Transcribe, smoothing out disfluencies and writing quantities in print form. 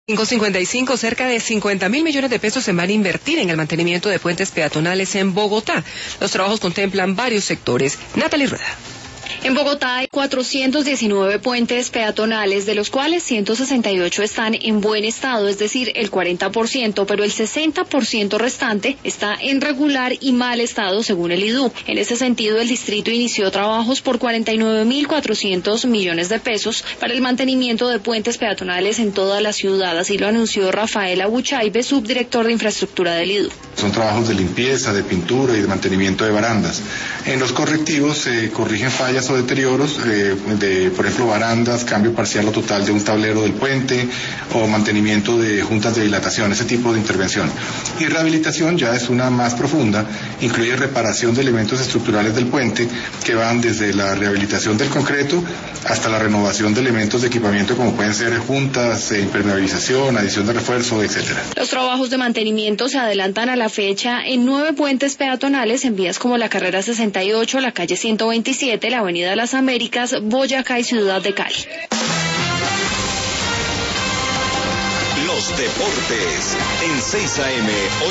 555, cerca de 50.000 millones de pesos se van a invertir en el mantenimiento de puentes peatonales en Bogotá. Los trabajos contemplan varios sectores. Natalie Rueda. En Bogotá hay 419 puentes peatonales, de los cuales 168 están en buen estado, es decir, el 40%, pero el 60% restante está en regular y mal estado, según el IDU. En ese sentido, el distrito inició trabajos por 49.400 millones de pesos para el mantenimiento de puentes peatonales en toda la ciudad, así lo anunció Rafael Abuchaibe, subdirector de infraestructura del IDU. Son trabajos de limpieza, de pintura y de mantenimiento de barandas. En los correctivos se corrigen fallas o deterioros por ejemplo, barandas, cambio parcial o total de un tablero del puente o mantenimiento de juntas de dilatación, ese tipo de intervención. Y rehabilitación ya es una más profunda, incluye reparación de elementos estructurales del puente que van desde la rehabilitación del concreto hasta la renovación de elementos de equipamiento como pueden ser juntas, impermeabilización, adición de refuerzo, etcétera. Los trabajos de mantenimiento se adelantan a la fecha en 9 puentes peatonales en vías como la carrera 68, la calle 127, la avenida Las Américas, Boyacá y Ciudad de Cali. Los deportes en 6 AM.